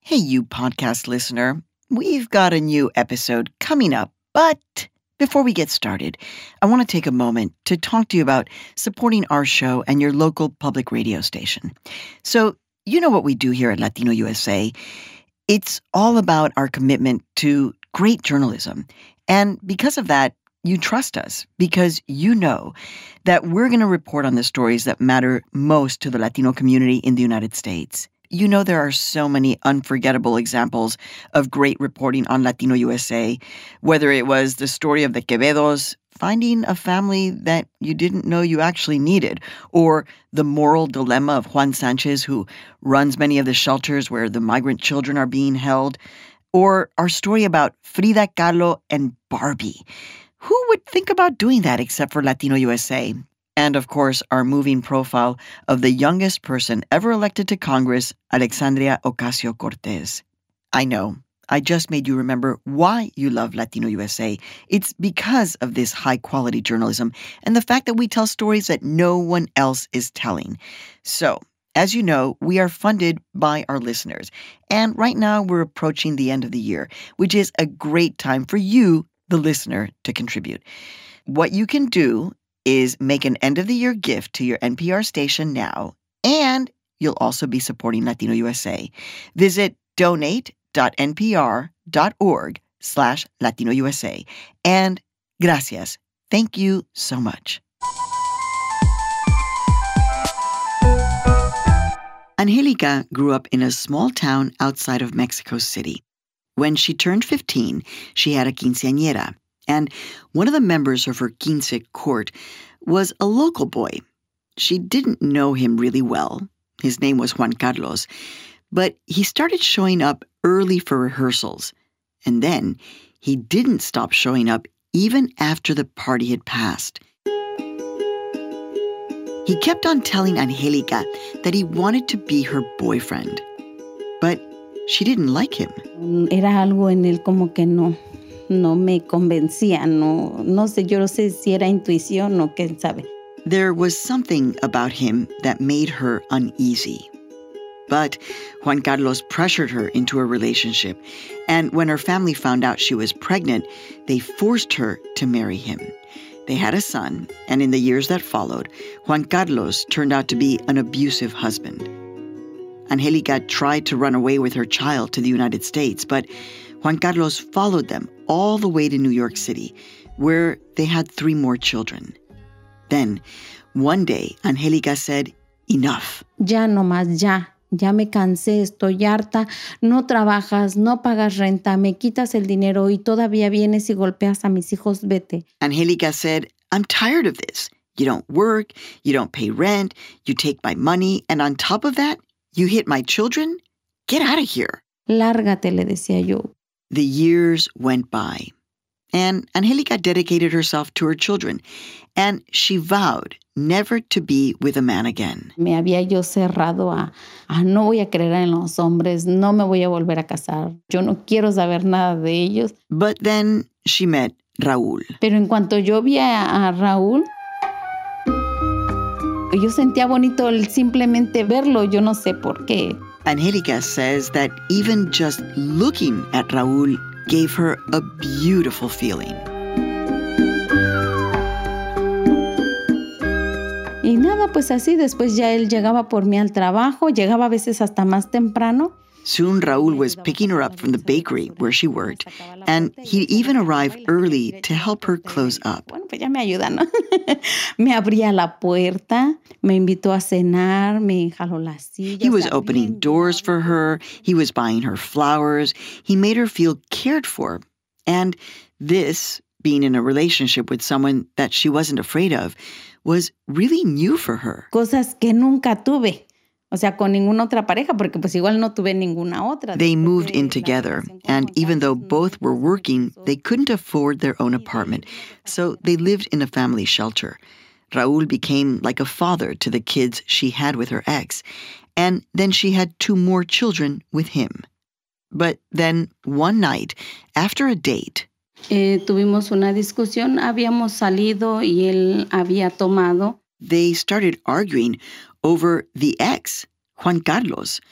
Hey, you podcast listener. We've got a new episode coming up, but before we get started, I want to take a moment to talk to you about supporting our show and your local public radio station. So, you know what we do here at Latino USA. It's all about our commitment to great journalism. And because of that, you trust us because you know that we're going to report on the stories that matter most to the Latino community in the United States. You know there are so many unforgettable examples of great reporting on Latino USA, whether it was the story of the Quevedos, finding a family that you didn't know you actually needed, or the moral dilemma of Juan Sanchez, who runs many of the shelters where the migrant children are being held, or our story about Frida Kahlo and Barbie. Who would think about doing that except for Latino USA? And, of course, our moving profile of the youngest person ever elected to Congress, Alexandria Ocasio-Cortez. I know, I just made you remember why you love Latino USA. It's because of this high-quality journalism and the fact that we tell stories that no one else is telling. So, as you know, we are funded by our listeners. And right now, we're approaching the end of the year, which is a great time for you, the listener, to contribute. What you can do is make an end-of-the-year gift to your NPR station now, and you'll also be supporting Latino USA. Visit donate.npr.org/Latino USA. And gracias. Thank you so much. Angelica grew up in a small town outside of Mexico City. When she turned 15, she had a quinceañera. And one of the members of her quince court was a local boy. She didn't know him really well. His name was Juan Carlos. But he started showing up early for rehearsals. And then he didn't stop showing up even after the party had passed. He kept on telling Angelica that he wanted to be her boyfriend. But she didn't like him. Era algo en él como que no me convencía, no sé, yo no sé si era intuición o quién sabe. There was something about him that made her uneasy. But Juan Carlos pressured her into a relationship, and when her family found out she was pregnant, they forced her to marry him. They had a son, and in the years that followed, Juan Carlos turned out to be an abusive husband. Angelica tried to run away with her child to the United States, but Juan Carlos followed them all the way to New York City, where they had 3 more children. Then, one day, Angelica said, "Enough. Ya nomás, ya me cansé, estoy harta, no trabajas, no pagas renta, me quitas el dinero y todavía vienes y golpeas a mis hijos, vete." Angelica said, "I'm tired of this. You don't work, you don't pay rent, you take my money, and on top of that, you hit my children? Get out of here." Lárgate, le decía yo. The years went by, and Angelica dedicated herself to her children, and she vowed never to be with a man again. Me había yo cerrado a no voy a creer en los hombres, no me voy a volver a casar, yo no quiero saber nada de ellos. But then she met Raúl. Pero en cuanto yo vi a Raúl, yo sentía bonito el simplemente verlo, yo no sé por qué. Angelica says that even just looking at Raúl gave her a beautiful feeling. Y nada, pues así, después ya él llegaba por mí al trabajo, llegaba a veces hasta más temprano. Soon Raúl was picking her up from the bakery where she worked, and he'd even arrive early to help her close up. Bueno, pues ya me ayuda, ¿no? Me abría la puerta, me invitó a cenar, me jaló la silla. He was opening doors for her, he was buying her flowers, he made her feel cared for. And this, being in a relationship with someone that she wasn't afraid of, was really new for her. Cosas que nunca tuve. O sea, con ninguna otra pareja, porque pues igual no tuve ninguna otra. They moved in together, and even though both were working, they couldn't afford their own apartment, so they lived in a family shelter. Raúl became like a father to the kids she had with her ex, and then she had 2 more children with him. But then, one night, after a date, tuvimos una discusión, habíamos salido y él había tomado. They started arguing over the ex, Juan Carlos.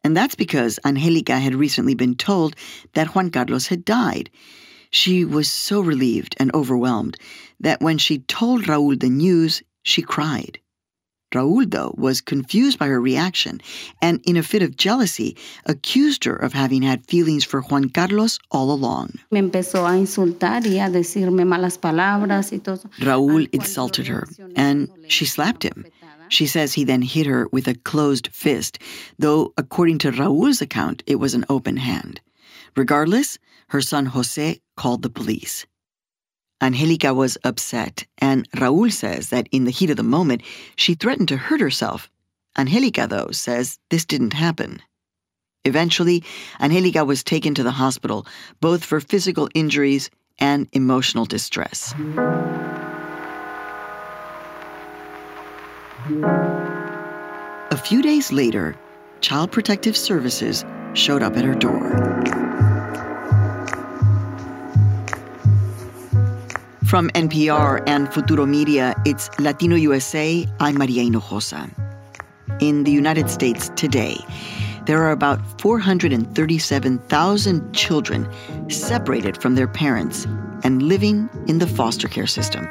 And that's because Angelica had recently been told that Juan Carlos had died. She was so relieved and overwhelmed that when she told Raúl the news, she cried. Raúl, though, was confused by her reaction and, in a fit of jealousy, accused her of having had feelings for Juan Carlos all along. Me empezó a insultar y a decirme malas palabras y todo. Raúl insulted her, and she slapped him. She says he then hit her with a closed fist, though, according to Raúl's account, it was an open hand. Regardless, her son José called the police. Angelica was upset, and Raúl says that in the heat of the moment, she threatened to hurt herself. Angelica, though, says this didn't happen. Eventually, Angelica was taken to the hospital, both for physical injuries and emotional distress. A few days later, Child Protective Services showed up at her door. From NPR and Futuro Media, it's Latino USA. I'm Maria Hinojosa. In the United States today, there are about 437,000 children separated from their parents and living in the foster care system.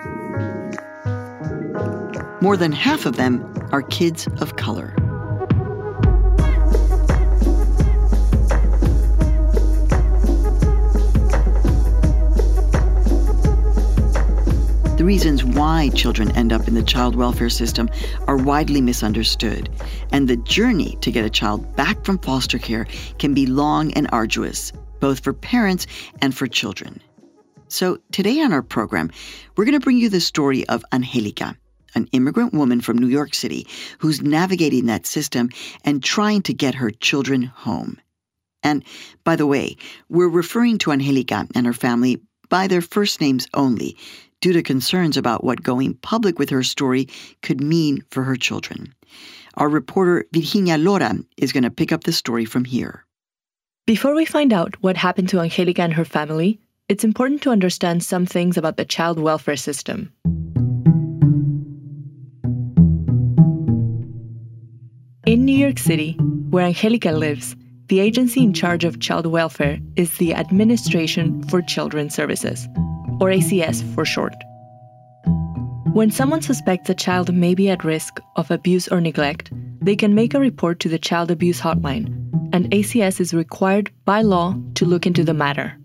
More than half of them are kids of color. The reasons why children end up in the child welfare system are widely misunderstood, and the journey to get a child back from foster care can be long and arduous, both for parents and for children. So today on our program, we're going to bring you the story of Angelica, an immigrant woman from New York City who's navigating that system and trying to get her children home. And by the way, we're referring to Angelica and her family by their first names only, due to concerns about what going public with her story could mean for her children. Our reporter Virginia Lora is going to pick up the story from here. Before we find out what happened to Angelica and her family, it's important to understand some things about the child welfare system. In New York City, where Angelica lives, the agency in charge of child welfare is the Administration for Children's Services, or ACS for short. When someone suspects a child may be at risk of abuse or neglect, they can make a report to the Child Abuse Hotline, and ACS is required by law to look into the matter.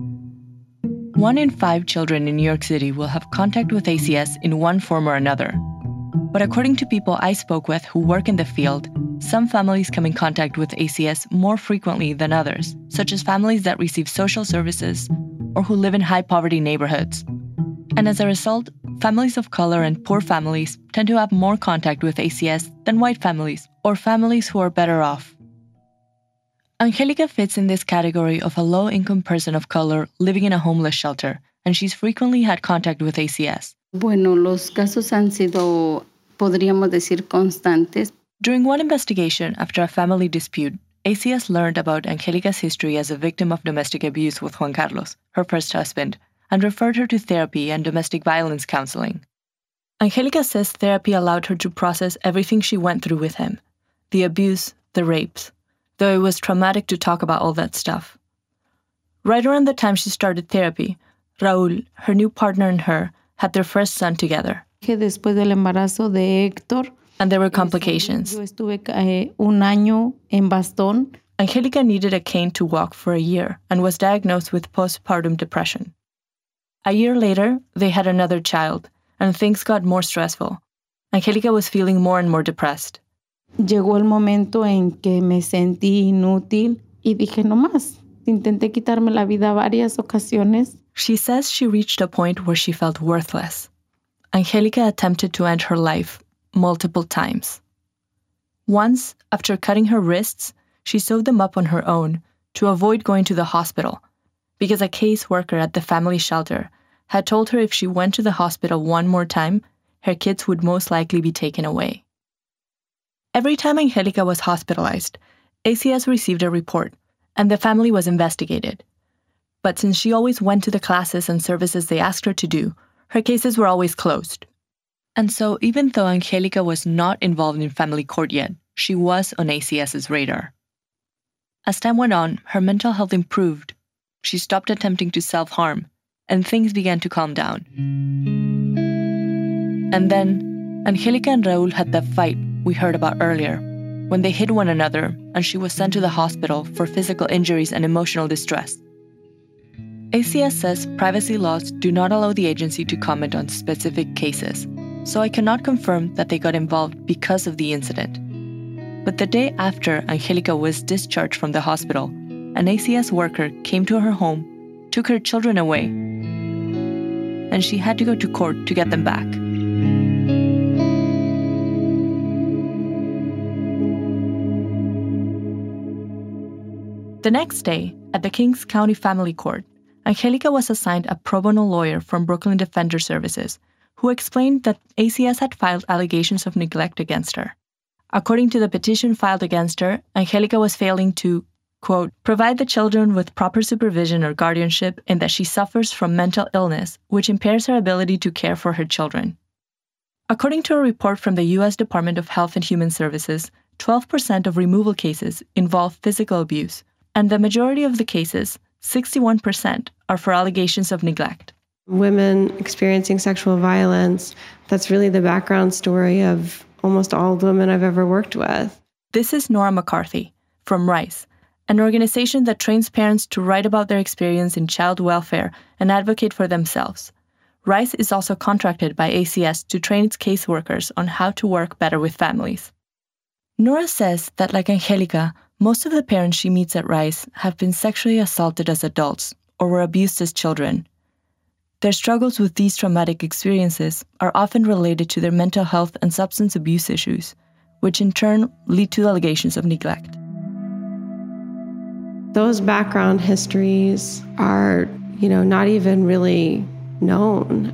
1 in 5 children in New York City will have contact with ACS in one form or another. But according to people I spoke with who work in the field, some families come in contact with ACS more frequently than others, such as families that receive social services or who live in high-poverty neighborhoods. And as a result, families of color and poor families tend to have more contact with ACS than white families or families who are better off. Angelica fits in this category of a low-income person of color living in a homeless shelter, and she's frequently had contact with ACS. Bueno, los casos han sido, podríamos decir, constantes. During one investigation after a family dispute, ACS learned about Angelica's history as a victim of domestic abuse with Juan Carlos, her first husband, and referred her to therapy and domestic violence counseling. Angelica says therapy allowed her to process everything she went through with him, the abuse, the rapes, though it was traumatic to talk about all that stuff. Right around the time she started therapy, Raúl, her new partner, and her had their first son together. Después del embarazo de Héctor, and there were complications. Yo estuve un año en bastón. Angelica needed a cane to walk for a year and was diagnosed with postpartum depression. A year later, they had another child, and things got more stressful. Angelica was feeling more and more depressed. Llegó el momento en que me sentí inútil y dije no más. Intenté quitarme la vida varias ocasiones. She says she reached a point where she felt worthless. Angelica attempted to end her life multiple times. Once, after cutting her wrists, she sewed them up on her own to avoid going to the hospital, because a caseworker at the family shelter had told her if she went to the hospital one more time, her kids would most likely be taken away. Every time Angelica was hospitalized, ACS received a report, and the family was investigated. But since she always went to the classes and services they asked her to do, her cases were always closed. And so, even though Angelica was not involved in family court yet, she was on ACS's radar. As time went on, her mental health improved. She stopped attempting to self-harm, and things began to calm down. And then, Angelica and Raul had that fight we heard about earlier, when they hit one another and she was sent to the hospital for physical injuries and emotional distress. ACS says privacy laws do not allow the agency to comment on specific cases, so I cannot confirm that they got involved because of the incident. But the day after Angelica was discharged from the hospital, an ACS worker came to her home, took her children away, and she had to go to court to get them back. The next day, at the Kings County Family Court, Angelica was assigned a pro bono lawyer from Brooklyn Defender Services, who explained that ACS had filed allegations of neglect against her. According to the petition filed against her, Angelica was failing to, quote, provide the children with proper supervision or guardianship, and that she suffers from mental illness, which impairs her ability to care for her children. According to a report from the U.S. Department of Health and Human Services, 12% of removal cases involve physical abuse, and the majority of the cases, 61%, are for allegations of neglect. Women experiencing sexual violence, that's really the background story of almost all the women I've ever worked with. This is Nora McCarthy from RISE, an organization that trains parents to write about their experience in child welfare and advocate for themselves. RISE is also contracted by ACS to train its caseworkers on how to work better with families. Nora says that, like Angelica, most of the parents she meets at RISE have been sexually assaulted as adults or were abused as children. Their struggles with these traumatic experiences are often related to their mental health and substance abuse issues, which in turn lead to allegations of neglect. Those background histories are, not even really known.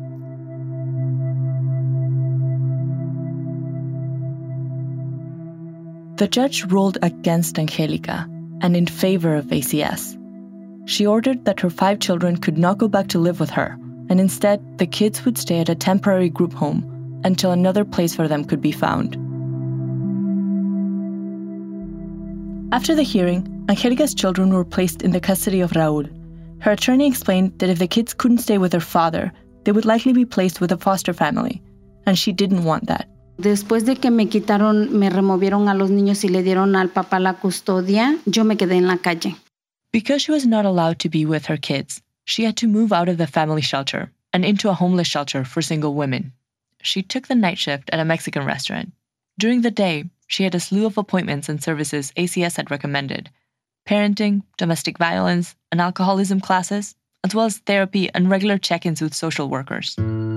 The judge ruled against Angelica and in favor of ACS. She ordered that her 5 children could not go back to live with her, and instead the kids would stay at a temporary group home until another place for them could be found. After the hearing, Angelica's children were placed in the custody of Raul. Her attorney explained that if the kids couldn't stay with their father, they would likely be placed with a foster family, and she didn't want that. Después de que me removieron a los niños y le dieron al papá la custodia, yo me quedé en la calle. Because she was not allowed to be with her kids, she had to move out of the family shelter and into a homeless shelter for single women. She took the night shift at a Mexican restaurant. During the day, she had a slew of appointments and services ACS had recommended: parenting, domestic violence, and alcoholism classes, as well as therapy and regular check-ins with social workers.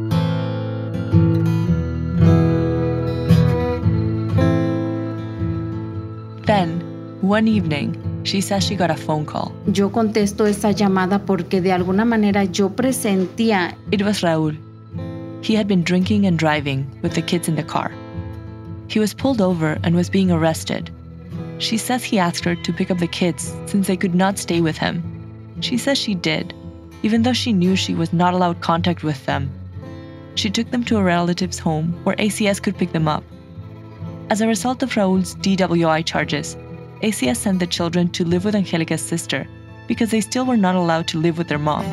Then, one evening, she says she got a phone call. Yo contesto esa llamada porque de alguna manera yo presentía. It was Raul. He had been drinking and driving with the kids in the car. He was pulled over and was being arrested. She says he asked her to pick up the kids since they could not stay with him. She says she did, even though she knew she was not allowed contact with them. She took them to a relative's home where ACS could pick them up. As a result of Raul's DWI charges, ACS sent the children to live with Angelica's sister because they still were not allowed to live with their mom.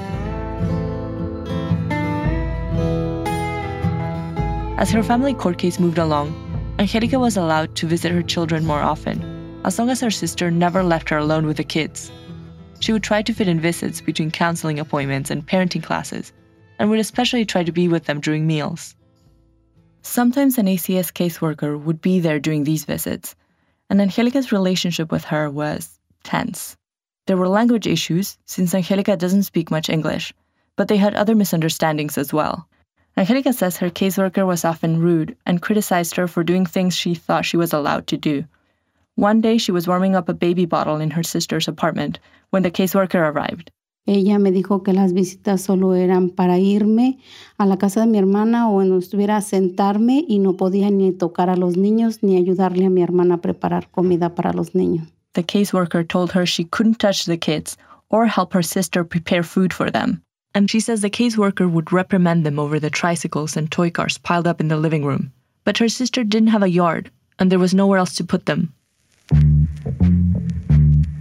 As her family court case moved along, Angelica was allowed to visit her children more often, as long as her sister never left her alone with the kids. She would try to fit in visits between counseling appointments and parenting classes, and would especially try to be with them during meals. Sometimes an ACS caseworker would be there during these visits, and Angelica's relationship with her was tense. There were language issues, since Angelica doesn't speak much English, but they had other misunderstandings as well. Angelica says her caseworker was often rude and criticized her for doing things she thought she was allowed to do. One day, she was warming up a baby bottle in her sister's apartment when the caseworker arrived. Ella me dijo que las visitas solo eran para irme a la casa de mi hermana o cuando estuviera a sentarme y no podía ni tocar a los niños ni ayudarle a mi hermana a preparar comida para los niños. The caseworker told her she couldn't touch the kids or help her sister prepare food for them. And she says the caseworker would reprimand them over the tricycles and toy cars piled up in the living room. But her sister didn't have a yard, and there was nowhere else to put them.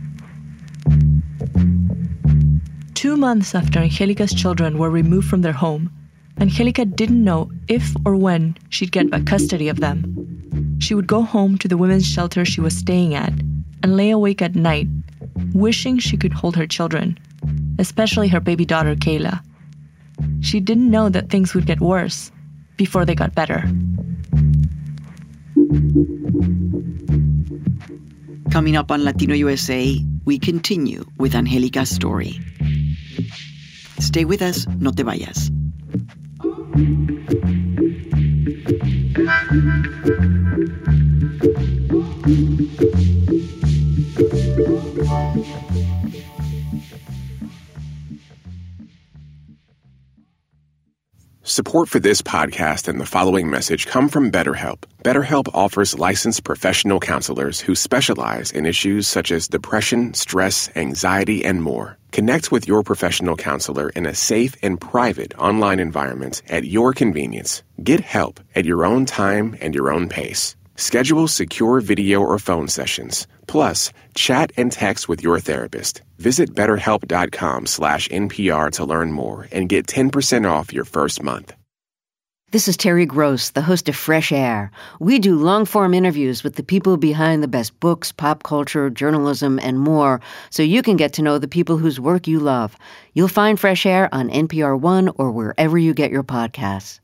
2 months after Angelica's children were removed from their home, Angelica didn't know if or when she'd get back custody of them. She would go home to the women's shelter she was staying at and lay awake at night, wishing she could hold her children, especially her baby daughter, Kayla. She didn't know that things would get worse before they got better. Coming up on Latino USA, we continue with Angelica's story. Stay with us, no te vayas. Support for this podcast and the following message come from BetterHelp. BetterHelp offers licensed professional counselors who specialize in issues such as depression, stress, anxiety, and more. Connect with your professional counselor in a safe and private online environment at your convenience. Get help at your own time and your own pace. Schedule secure video or phone sessions. Plus, chat and text with your therapist. Visit BetterHelp.com/NPR to learn more and get 10% off your first month. This is Terry Gross, the host of Fresh Air. We do long-form interviews with the people behind the best books, pop culture, journalism, and more, so you can get to know the people whose work you love. You'll find Fresh Air on NPR One or wherever you get your podcasts.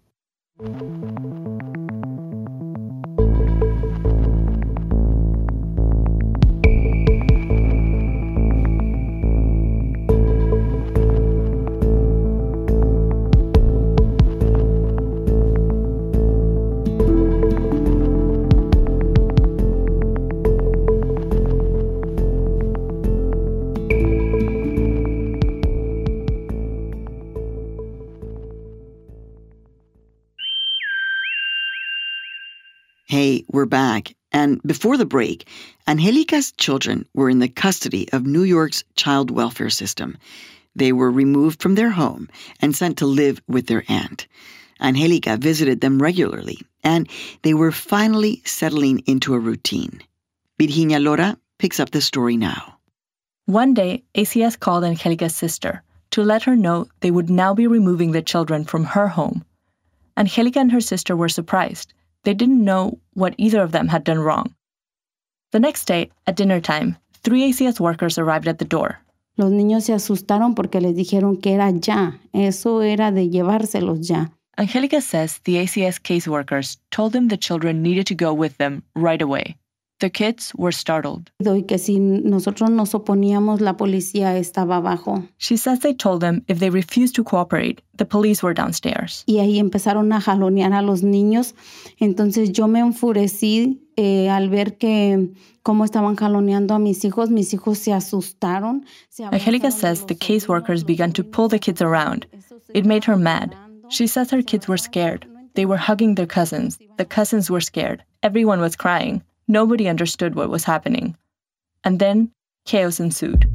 Hey, we're back. And before the break, Angelica's children were in the custody of New York's child welfare system. They were removed from their home and sent to live with their aunt. Angelica visited them regularly, and they were finally settling into a routine. Virginia Lora picks up the story now. One day, ACS called Angelica's sister to let her know they would now be removing the children from her home. Angelica and her sister were surprised. They didn't know what either of them had done wrong. The next day, at dinner time, 3 ACS workers arrived at the door. Los niños se asustaron porque les dijeron que era ya. Eso era de llevárselos ya. Angelica says the ACS caseworkers told them the children needed to go with them right away. The kids were startled. Y que si nosotros nos oponíamos, la policía estaba abajo. She says they told them if they refused to cooperate, the police were downstairs. Y ahí empezaron a jalonear a los niños. Entonces yo me enfurecí al ver que cómo estaban jaloneando a mis hijos. Mis hijos se asustaron. Angelica says the caseworkers began to pull the kids around. It made her mad. She says her kids were scared. They were hugging their cousins. The cousins were scared. Everyone was crying. Nobody understood what was happening. And then, chaos ensued.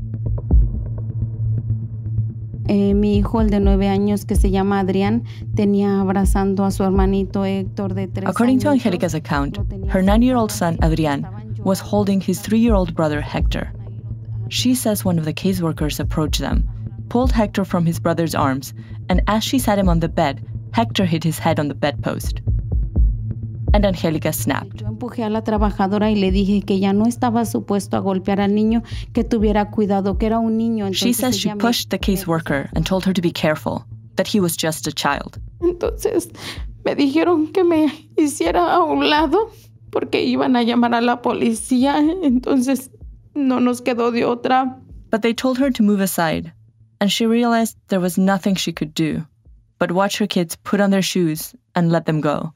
Mi hijo, el de 9 años, que se llama Adrián, tenía abrazando a su hermanito Héctor de 3 años. According to Angelica's account, her 9-year-old son, Adrián, was holding his 3-year-old brother, Hector. She says one of the caseworkers approached them, pulled Hector from his brother's arms, and as she sat him on the bed, Hector hit his head on the bedpost. And Angelica snapped. Yo empujé a la trabajadora y le dije que ya no estaba supuesto a golpear al niño, que tuviera cuidado, que era un niño. She says she pushed the caseworker and told her to be careful, that he was just a child. Entonces me dijeron que me hiciera a un lado porque iban a llamar a la policía. Entonces no nos quedó de otra. But they told her to move aside, and she realized there was nothing she could do but watch her kids put on their shoes and let them go.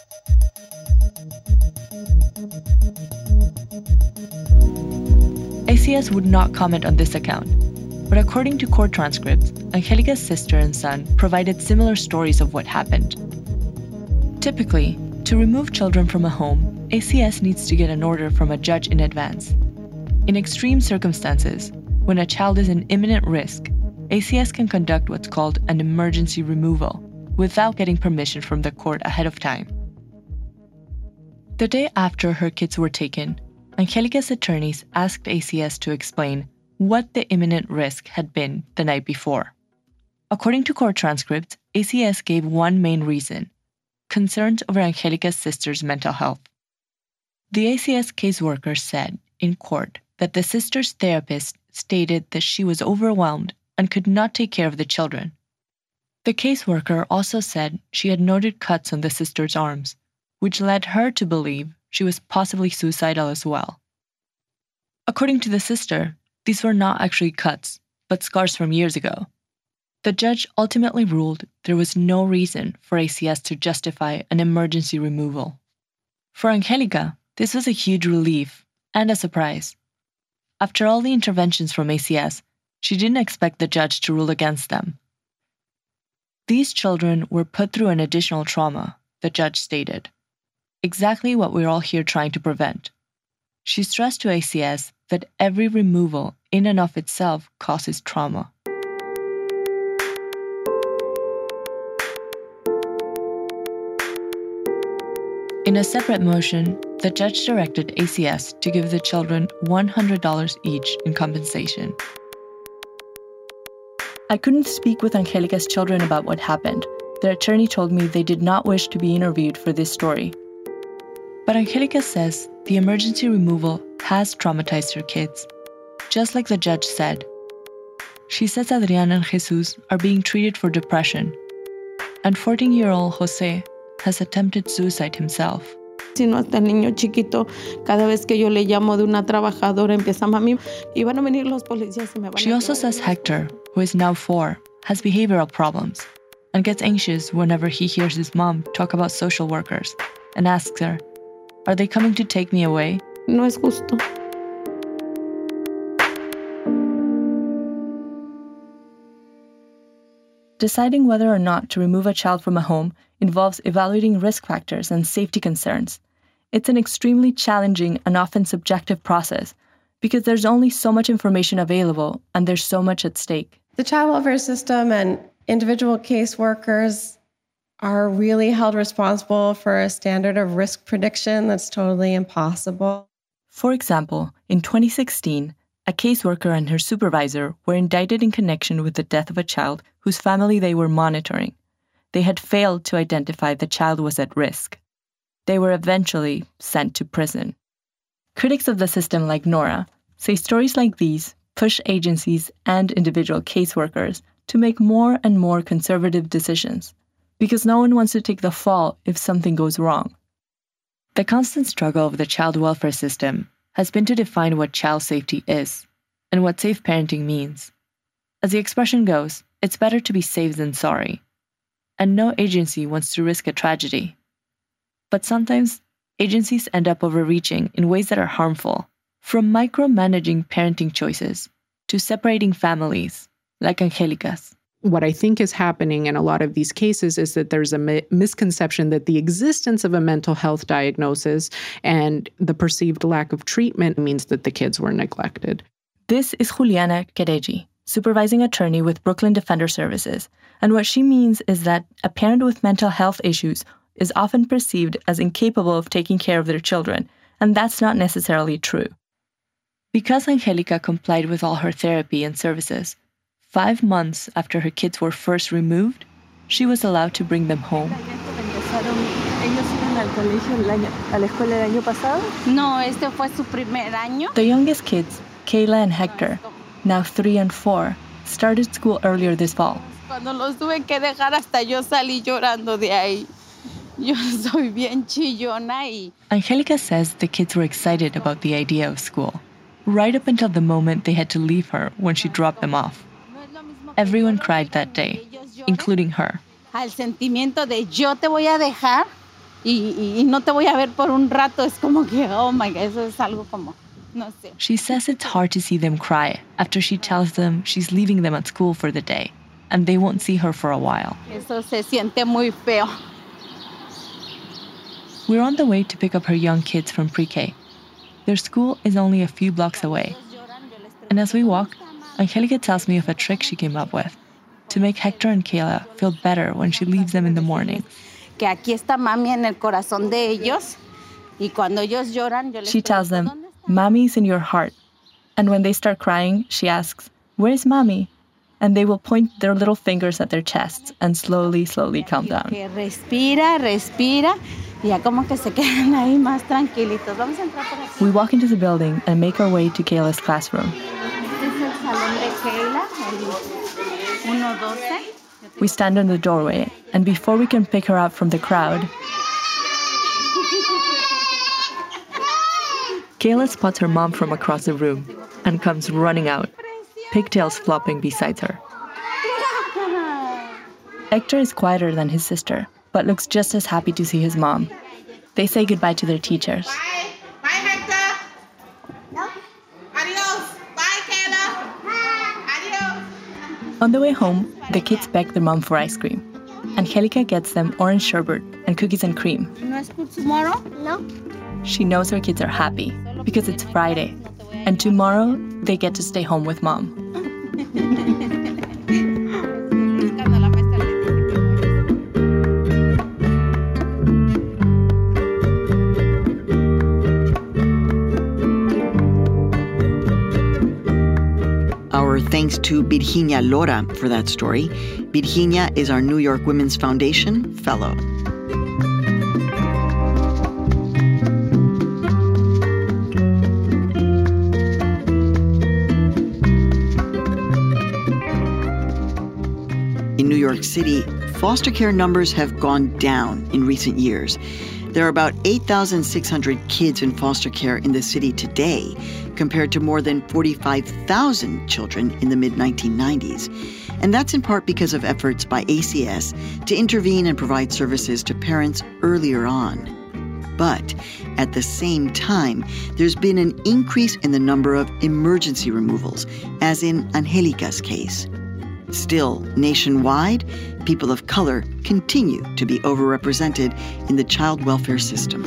ACS would not comment on this account, but according to court transcripts, Angelica's sister and son provided similar stories of what happened. Typically, to remove children from a home, ACS needs to get an order from a judge in advance. In extreme circumstances, when a child is in imminent risk, ACS can conduct what's called an emergency removal without getting permission from the court ahead of time. The day after her kids were taken, Angelica's attorneys asked ACS to explain what the imminent risk had been the night before. According to court transcripts, ACS gave one main reason: concerns over Angelica's sister's mental health. The ACS caseworker said in court that the sister's therapist stated that she was overwhelmed and could not take care of the children. The caseworker also said she had noted cuts on the sister's arms, which led her to believe she was possibly suicidal as well. According to the sister, these were not actually cuts, but scars from years ago. The judge ultimately ruled there was no reason for ACS to justify an emergency removal. For Angelica, this was a huge relief and a surprise. After all the interventions from ACS, she didn't expect the judge to rule against them. These children were put through an additional trauma, the judge stated. Exactly what we're all here trying to prevent. She stressed to ACS that every removal in and of itself causes trauma. In a separate motion, the judge directed ACS to give the children $100 each in compensation. I couldn't speak with Angelica's children about what happened. Their attorney told me they did not wish to be interviewed for this story. But Angelica says the emergency removal has traumatized her kids, just like the judge said. She says Adriana and Jesus are being treated for depression, and 14-year-old Jose has attempted suicide himself. Sino hasta el niño chiquito, cada vez que yo le llamo de una trabajadora, empieza mami, y van a venir los policías y me van a... She also says Hector, who is now 4, has behavioral problems and gets anxious whenever he hears his mom talk about social workers and asks her, "Are they coming to take me away?" No es justo. Deciding whether or not to remove a child from a home involves evaluating risk factors and safety concerns. It's an extremely challenging and often subjective process because there's only so much information available and there's so much at stake. The child welfare system and individual caseworkers are really held responsible for a standard of risk prediction that's totally impossible. For example, in 2016, a caseworker and her supervisor were indicted in connection with the death of a child whose family they were monitoring. They had failed to identify the child was at risk. They were eventually sent to prison. Critics of the system like Nora say stories like these push agencies and individual caseworkers to make more and more conservative decisions, because no one wants to take the fall if something goes wrong. The constant struggle of the child welfare system has been to define what child safety is and what safe parenting means. As the expression goes, it's better to be safe than sorry. And no agency wants to risk a tragedy. But sometimes, agencies end up overreaching in ways that are harmful, from micromanaging parenting choices to separating families, like Angelica's. What I think is happening in a lot of these cases is that there's a misconception that the existence of a mental health diagnosis and the perceived lack of treatment means that the kids were neglected. This is Juliana Quereggi, supervising attorney with Brooklyn Defender Services, and what she means is that a parent with mental health issues is often perceived as incapable of taking care of their children, and that's not necessarily true. Because Angelica complied with all her therapy and services, 5 months after her kids were first removed, she was allowed to bring them home. The youngest kids, Kayla and Hector, now 3 and 4, started school earlier this fall. Cuando los tuve que dejar hasta yo salí llorando de ahí. Yo soy bien chillona y... Angelica says the kids were excited about the idea of school, right up until the moment they had to leave her when she dropped them off. Everyone cried that day, including her. Al sentimiento de yo te voy a dejar y no te voy a ver por un rato, es como que, oh my God, eso es algo como, no sé. She says it's hard to see them cry after she tells them she's leaving them at school for the day, and they won't see her for a while. Eso se siente muy feo. We're on the way to pick up her young kids from pre-K. Their school is only a few blocks away. And as we walk, Angelica tells me of a trick she came up with to make Hector and Kayla feel better when she leaves them in the morning. Que aquí está mami en el corazón de ellos y cuando ellos lloran, yo les She tells them, "Mommy's in your heart." And when they start crying, she asks, "Where's mommy?" And they will point their little fingers at their chests and slowly, slowly calm down. Respira, respira. Ya como que se quedan ahí más tranquilitos. Vamos a entrar por aquí. We walk into the building and make our way to Kayla's classroom. Este es el salón de Kayla, el 112. We stand in the doorway, and before we can pick her up from the crowd, Kayla spots her mom from across the room and comes running out, pigtails flopping beside her. Hector is quieter than his sister, but looks just as happy to see his mom. They say goodbye to their teachers. Bye. Bye, Hector. No. Adios. Bye, Kayla. Adios. On the way home, the kids beg their mom for ice cream. Angelica gets them orange sherbet and cookies and cream. ¿No es school tomorrow? No. She knows her kids are happy because it's Friday, and tomorrow they get to stay home with mom. Our thanks to Virginia Lora for that story. Virginia is our New York Women's Foundation Fellow. In New York City, foster care numbers have gone down in recent years. There are about 8,600 kids in foster care in the city today, compared to more than 45,000 children in the mid-1990s. And that's in part because of efforts by ACS to intervene and provide services to parents earlier on. But at the same time, there's been an increase in the number of emergency removals, as in Angelica's case. Still, nationwide, people of color continue to be overrepresented in the child welfare system.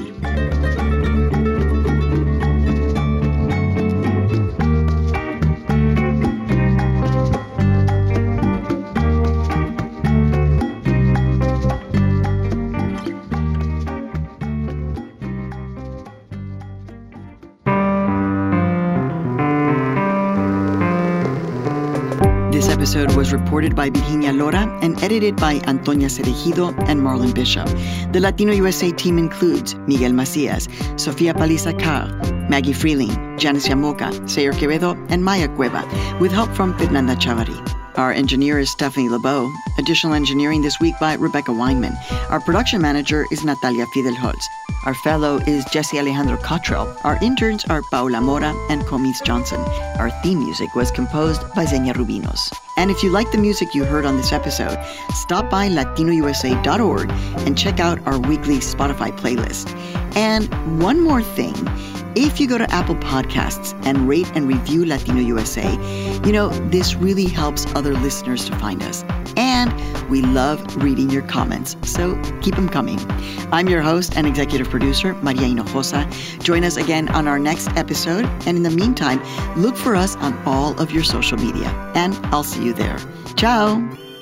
This episode was reported by Virginia Lora and edited by Antonia Cerejido and Marlon Bishop. The Latino USA team includes Miguel Macias, Sofia Paliza-Carr, Maggie Freeling, Janice Yamoca, Sayer Quevedo, and Maya Cueva, with help from Fernanda Chavarri. Our engineer is Stephanie Lebeau. Additional engineering this week by Rebecca Weinman. Our production manager is Natalia Fidelholz. Our fellow is Jesse Alejandro Cottrell. Our interns are Paula Mora and Comis Johnson. Our theme music was composed by Zenia Rubinos. And if you like the music you heard on this episode, stop by latinousa.org and check out our weekly Spotify playlist. And one more thing. If you go to Apple Podcasts and rate and review Latino USA, this really helps other listeners to find us. And we love reading your comments, so keep them coming. I'm your host and executive producer, Maria Hinojosa. Join us again on our next episode. And in the meantime, look for us on all of your social media. And I'll see you there. Ciao.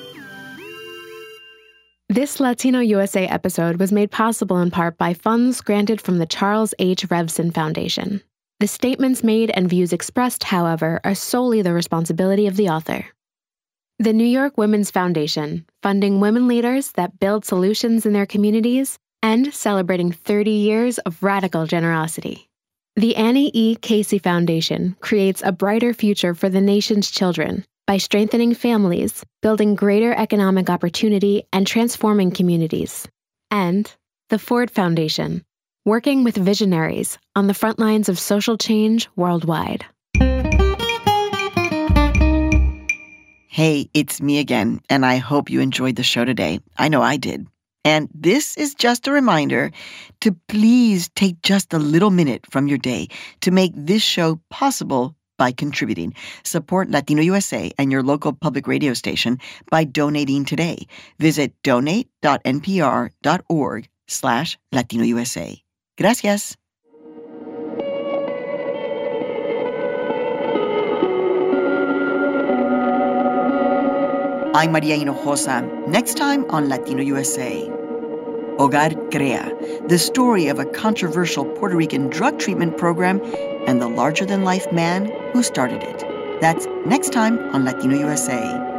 This Latino USA episode was made possible in part by funds granted from the Charles H. Revson Foundation. The statements made and views expressed, however, are solely the responsibility of the author. The New York Women's Foundation, funding women leaders that build solutions in their communities and celebrating 30 years of radical generosity. The Annie E. Casey Foundation creates a brighter future for the nation's children by strengthening families, building greater economic opportunity, and transforming communities. And the Ford Foundation, working with visionaries on the front lines of social change worldwide. Hey, it's me again, and I hope you enjoyed the show today. I know I did. And this is just a reminder to please take just a little minute from your day to make this show possible by contributing. Support Latino USA and your local public radio station by donating today. Visit donate.npr.org/Latino USA. Gracias. I'm Maria Hinojosa. Next time on Latino USA. Hogar Crea, the story of a controversial Puerto Rican drug treatment program and the larger-than-life man who started it. That's next time on Latino USA.